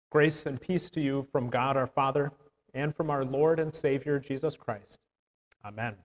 Grace and peace to you from God our Father and from our Lord and Savior Jesus Christ. Amen.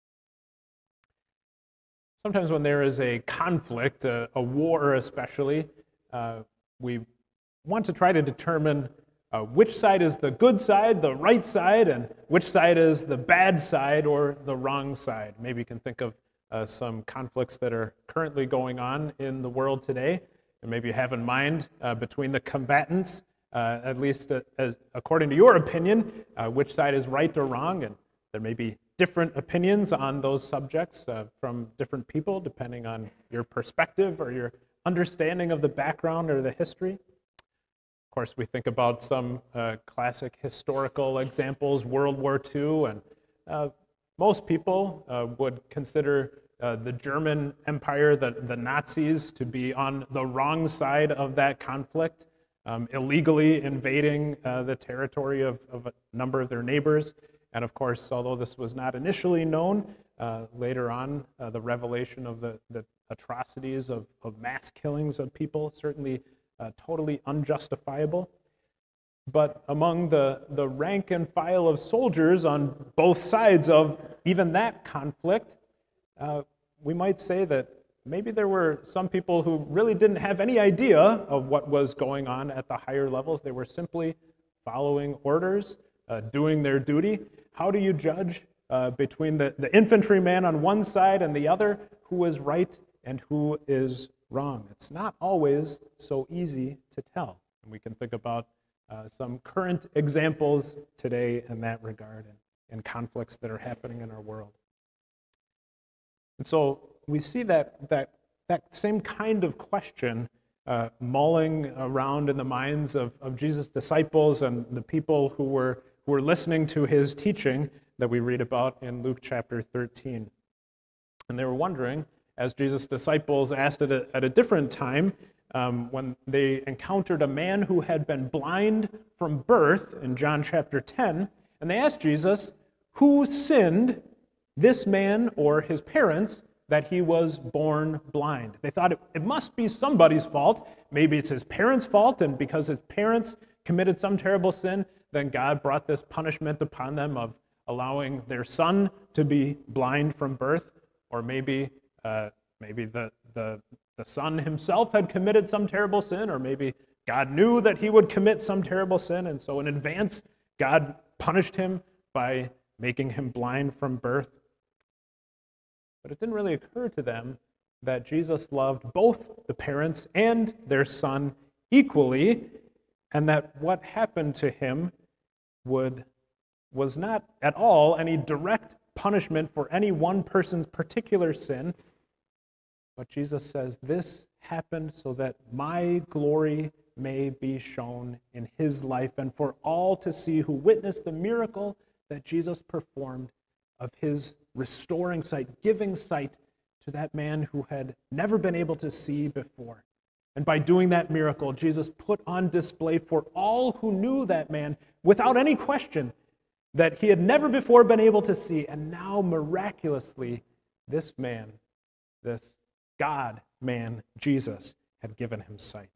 Sometimes when there is a conflict, a war especially, we want to try to determine which side is the good side, the right side, and which side is the bad side or the wrong side. Maybe you can think of some conflicts that are currently going on in the world today, and maybe you have in mind between the combatants, at least according to your opinion, which side is right or wrong, and there may be different opinions on those subjects from different people, depending on your perspective or your understanding of the background or the history. Of course, we think about some classic historical examples, World War II, and most people would consider the German Empire, the Nazis, to be on the wrong side of that conflict, illegally invading the territory of a number of their neighbors. And of course, although this was not initially known, later on, the revelation of the atrocities of mass killings of people, certainly totally unjustifiable. But among the rank and file of soldiers on both sides of even that conflict, we might say that maybe there were some people who really didn't have any idea of what was going on at the higher levels. They were simply following orders, doing their duty. How do you judge between the infantryman on one side and the other who is right and who is wrong? It's not always so easy to tell. And we can think about some current examples today in that regard and conflicts that are happening in our world. And so we see that same kind of question mulling around in the minds of Jesus' disciples and the people who were listening to his teaching that we read about in Luke chapter 13. And they were wondering, as Jesus' disciples asked it at a different time, when they encountered a man who had been blind from birth in John chapter 10, and they asked Jesus, who sinned, this man or his parents, that he was born blind? They thought it must be somebody's fault. Maybe it's his parents' fault, and because his parents committed some terrible sin, then God brought this punishment upon them of allowing their son to be blind from birth. Or maybe the son himself had committed some terrible sin, or maybe God knew that he would commit some terrible sin, and so in advance, God punished him by making him blind from birth. But it didn't really occur to them that Jesus loved both the parents and their son equally, and that what happened to him was not at all any direct punishment for any one person's particular sin. But Jesus says, this happened so that my glory may be shown in his life and for all to see who witnessed the miracle that Jesus performed of his restoring sight, giving sight to that man who had never been able to see before. And by doing that miracle, Jesus put on display for all who knew that man, without any question, that he had never before been able to see. And now, miraculously, this man, this God-man, Jesus, had given him sight.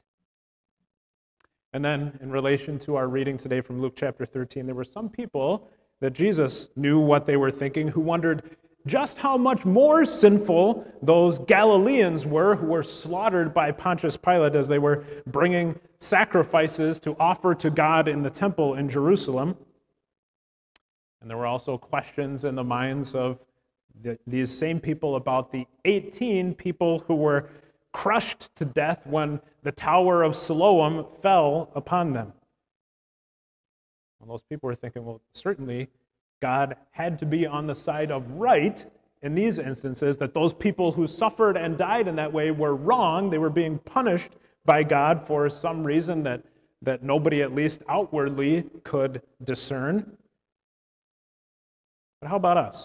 And then, in relation to our reading today from Luke chapter 13, there were some people that Jesus knew what they were thinking, who wondered just how much more sinful those Galileans were who were slaughtered by Pontius Pilate as they were bringing sacrifices to offer to God in the temple in Jerusalem. And there were also questions in the minds of these same people about the 18 people who were crushed to death when the Tower of Siloam fell upon them. Well, those people were thinking, well, certainly God had to be on the side of right in these instances, that those people who suffered and died in that way were wrong. They were being punished by God for some reason that nobody, at least outwardly, could discern. But how about us?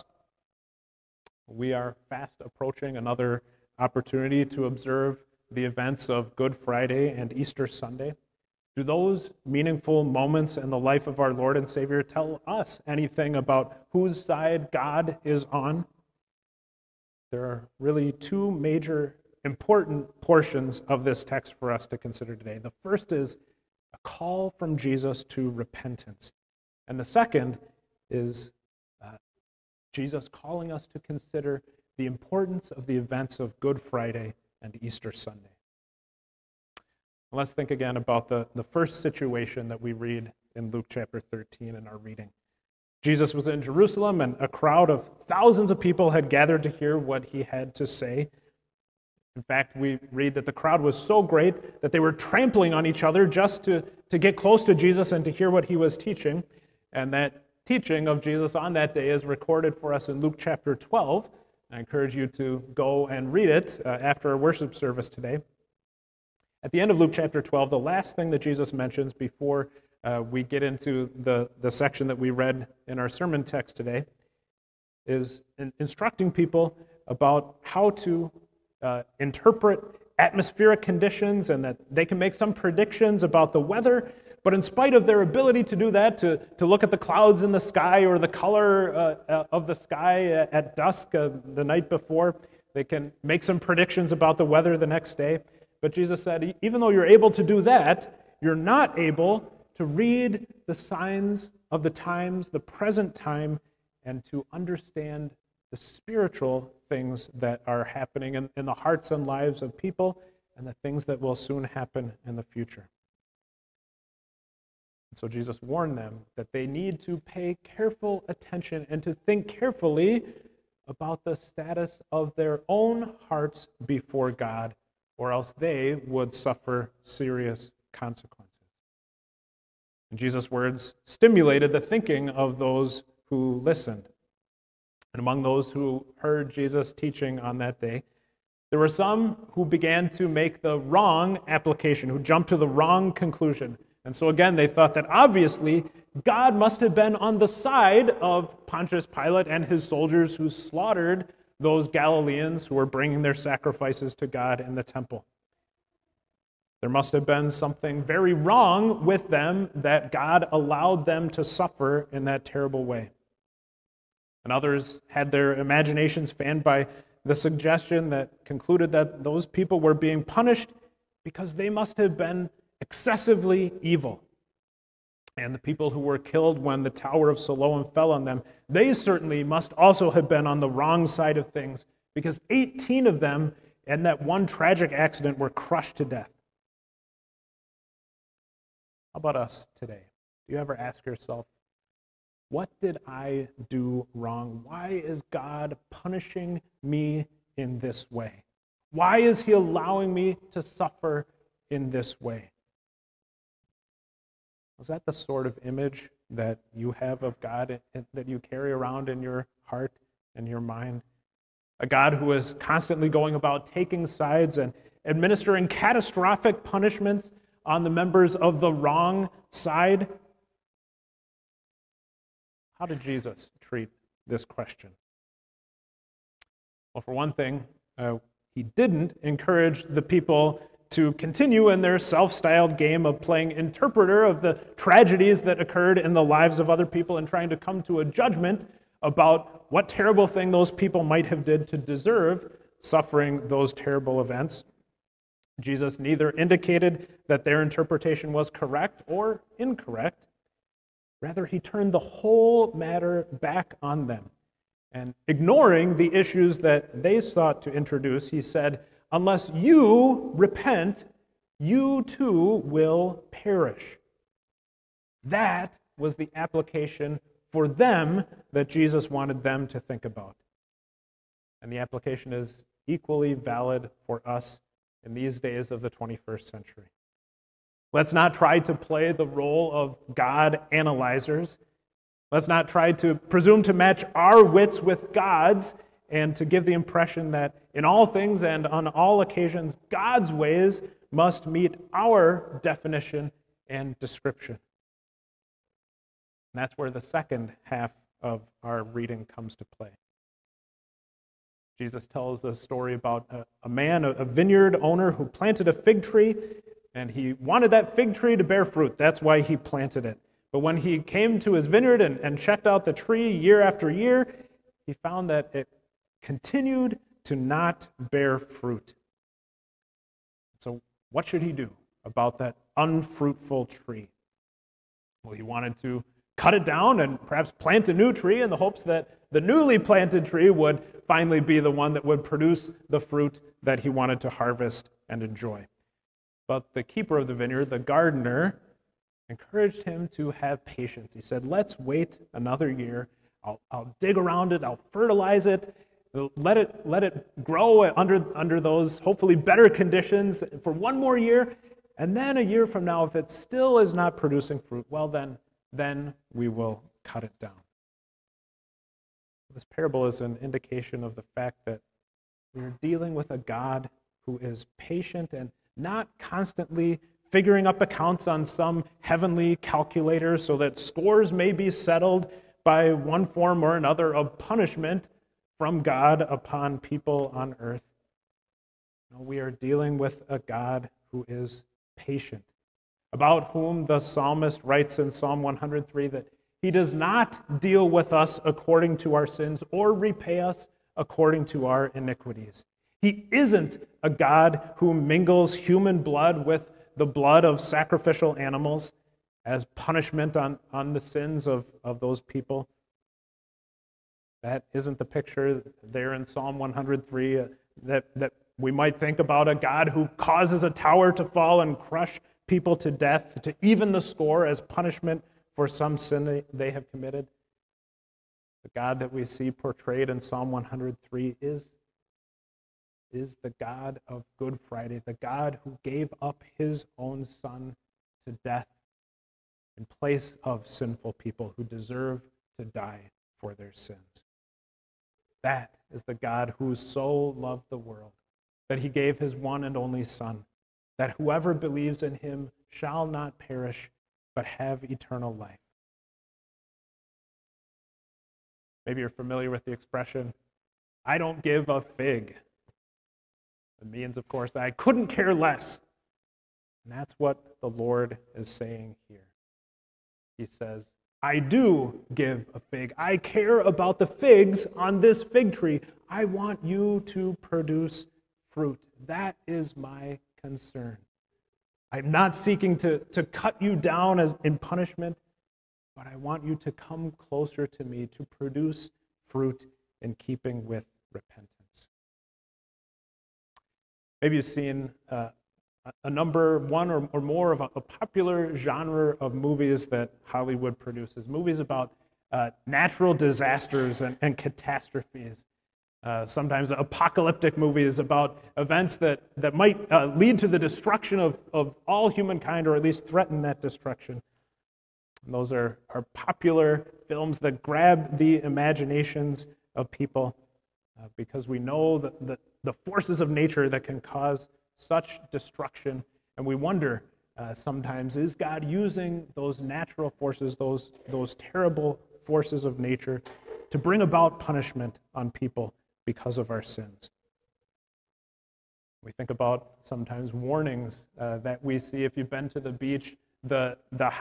We are fast approaching another opportunity to observe the events of Good Friday and Easter Sunday. Do those meaningful moments in the life of our Lord and Savior tell us anything about whose side God is on? There are really two major important portions of this text for us to consider today. The first is a call from Jesus to repentance. And the second is Jesus calling us to consider the importance of the events of Good Friday and Easter Sunday. Let's think again about the first situation that we read in Luke chapter 13 in our reading. Jesus was in Jerusalem, and a crowd of thousands of people had gathered to hear what he had to say. In fact, we read that the crowd was so great that they were trampling on each other just to get close to Jesus and to hear what he was teaching. And that teaching of Jesus on that day is recorded for us in Luke chapter 12. I encourage you to go and read it after our worship service today. At the end of Luke chapter 12, the last thing that Jesus mentions before we get into the section that we read in our sermon text today is instructing people about how to interpret atmospheric conditions, and that they can make some predictions about the weather, but in spite of their ability to do that, to look at the clouds in the sky or the color of the sky at dusk the night before, they can make some predictions about the weather the next day. But Jesus said, even though you're able to do that, you're not able to read the signs of the times, the present time, and to understand the spiritual things that are happening in the hearts and lives of people, and the things that will soon happen in the future. And so Jesus warned them that they need to pay careful attention and to think carefully about the status of their own hearts before God, or else they would suffer serious consequences. And Jesus' words stimulated the thinking of those who listened. And among those who heard Jesus' teaching on that day, there were some who began to make the wrong application, who jumped to the wrong conclusion. And so again, they thought that obviously God must have been on the side of Pontius Pilate and his soldiers who slaughtered those Galileans who were bringing their sacrifices to God in the temple. There must have been something very wrong with them that God allowed them to suffer in that terrible way. And others had their imaginations fanned by the suggestion that concluded that those people were being punished because they must have been excessively evil. And the people who were killed when the Tower of Siloam fell on them, they certainly must also have been on the wrong side of things, because 18 of them in that one tragic accident were crushed to death. How about us today? Do you ever ask yourself, what did I do wrong? Why is God punishing me in this way? Why is he allowing me to suffer in this way? Was that the sort of image that you have of God, that you carry around in your heart and your mind? A God who is constantly going about taking sides and administering catastrophic punishments on the members of the wrong side? How did Jesus treat this question? Well, for one thing, he didn't encourage the people to continue in their self-styled game of playing interpreter of the tragedies that occurred in the lives of other people and trying to come to a judgment about what terrible thing those people might have did to deserve suffering those terrible events. Jesus neither indicated that their interpretation was correct or incorrect. Rather, he turned the whole matter back on them. And ignoring the issues that they sought to introduce, he said, unless you repent, you too will perish. That was the application for them that Jesus wanted them to think about. And the application is equally valid for us in these days of the 21st century. Let's not try to play the role of God analyzers. Let's not try to presume to match our wits with God's and to give the impression that in all things and on all occasions, God's ways must meet our definition and description. And that's where the second half of our reading comes to play. Jesus tells a story about a man, a vineyard owner who planted a fig tree, and he wanted that fig tree to bear fruit. That's why he planted it. But when he came to his vineyard and checked out the tree year after year, he found that it continued to not bear fruit. So what should he do about that unfruitful tree. Well, he wanted to cut it down and perhaps plant a new tree in the hopes that the newly planted tree would finally be the one that would produce the fruit that he wanted to harvest and enjoy. But the keeper of the vineyard, the gardener, encouraged him to have patience. He said, let's wait another year. I'll dig around it. I'll fertilize it. Let it grow under those hopefully better conditions for one more year. And then a year from now, if it still is not producing fruit, well, then we will cut it down. This parable is an indication of the fact that we are dealing with a God who is patient and not constantly figuring up accounts on some heavenly calculator so that scores may be settled by one form or another of punishment from God upon people on earth. No, we are dealing with a God who is patient, about whom the psalmist writes in Psalm 103 that he does not deal with us according to our sins or repay us according to our iniquities. He isn't a God who mingles human blood with the blood of sacrificial animals as punishment on the sins of those people. That isn't the picture there in Psalm 103 that we might think about a God who causes a tower to fall and crush people to death to even the score as punishment for some sin they have committed. The God that we see portrayed in Psalm 103 is the God of Good Friday, the God who gave up his own son to death in place of sinful people who deserve to die for their sins. That is the God who so loved the world that he gave his one and only Son, that whoever believes in him shall not perish, but have eternal life. Maybe you're familiar with the expression, I don't give a fig. It means, of course, I couldn't care less. And that's what the Lord is saying here. He says, I do give a fig. I care about the figs on this fig tree. I want you to produce fruit. That is my concern. I'm not seeking to cut you down as in punishment, but I want you to come closer to me to produce fruit in keeping with repentance. Maybe you've seen one or more of a popular genre of movies that Hollywood produces, movies about natural disasters and catastrophes. Sometimes apocalyptic movies about events that might lead to the destruction of all humankind, or at least threaten that destruction. And those are popular films that grab the imaginations of people because we know the forces of nature that can cause such destruction. And we wonder sometimes, is God using those natural forces, those terrible forces of nature, to bring about punishment on people because of our sins? We think about sometimes warnings that we see if you've been to the beach, the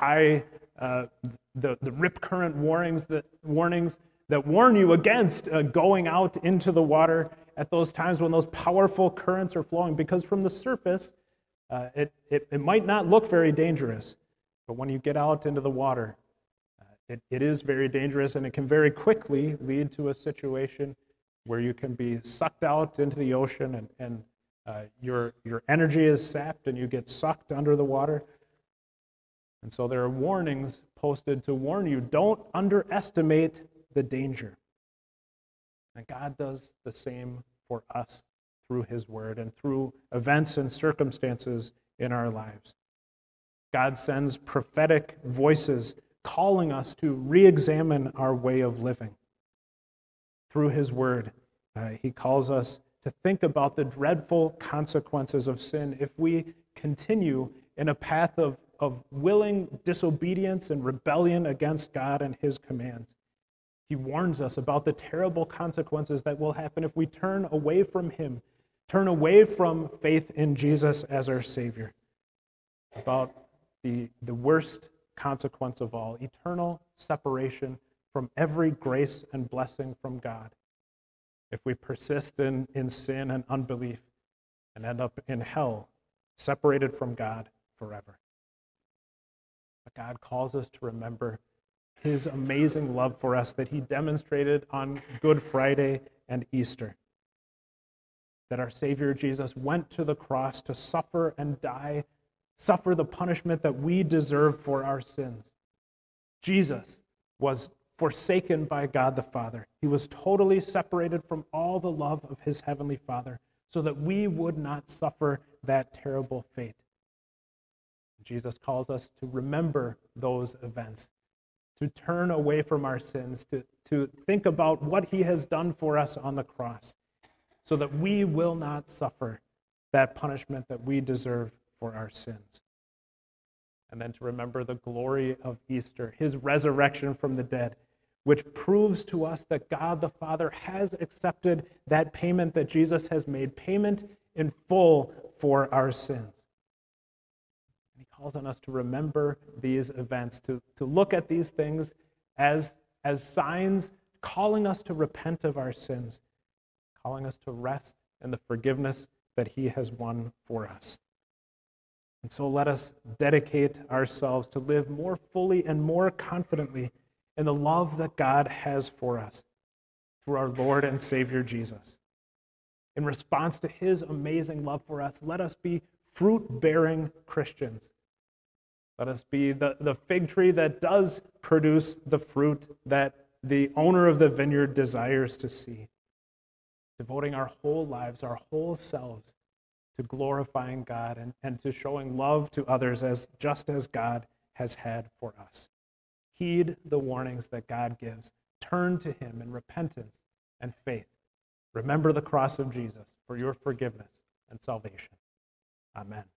rip current warnings that warn you against going out into the water at those times when those powerful currents are flowing, because from the surface it might not look very dangerous, but when you get out into the water, it is very dangerous, and it can very quickly lead to a situation where you can be sucked out into the ocean and your energy is sapped and you get sucked under the water. And so there are warnings posted to warn you, don't underestimate the danger. And God does the same for us through his word and through events and circumstances in our lives. God sends prophetic voices calling us to re-examine our way of living. Through his word, he calls us to think about the dreadful consequences of sin if we continue in a path of willing disobedience and rebellion against God and his commands. He warns us about the terrible consequences that will happen if we turn away from him, turn away from faith in Jesus as our Savior, about the worst consequence of all, eternal separation from every grace and blessing from God if we persist in sin and unbelief and end up in hell, separated from God forever. But God calls us to remember his amazing love for us that he demonstrated on Good Friday and Easter. That our Savior Jesus went to the cross to suffer and die, suffer the punishment that we deserve for our sins. Jesus was forsaken by God the Father. He was totally separated from all the love of his heavenly Father so that we would not suffer that terrible fate. Jesus calls us to remember those events, to turn away from our sins, to think about what he has done for us on the cross so that we will not suffer that punishment that we deserve for our sins. And then to remember the glory of Easter, his resurrection from the dead, which proves to us that God the Father has accepted that payment that Jesus has made, payment in full for our sins. And he calls on us to remember these events, to look at these things as signs calling us to repent of our sins, calling us to rest in the forgiveness that he has won for us. And so let us dedicate ourselves to live more fully and more confidently in the love that God has for us through our Lord and Savior Jesus. In response to his amazing love for us, let us be fruit-bearing Christians. Let us be the fig tree that does produce the fruit that the owner of the vineyard desires to see, devoting our whole lives, our whole selves to glorifying God and to showing love to others just as God has had for us. Heed the warnings that God gives. Turn to him in repentance and faith. Remember the cross of Jesus for your forgiveness and salvation. Amen.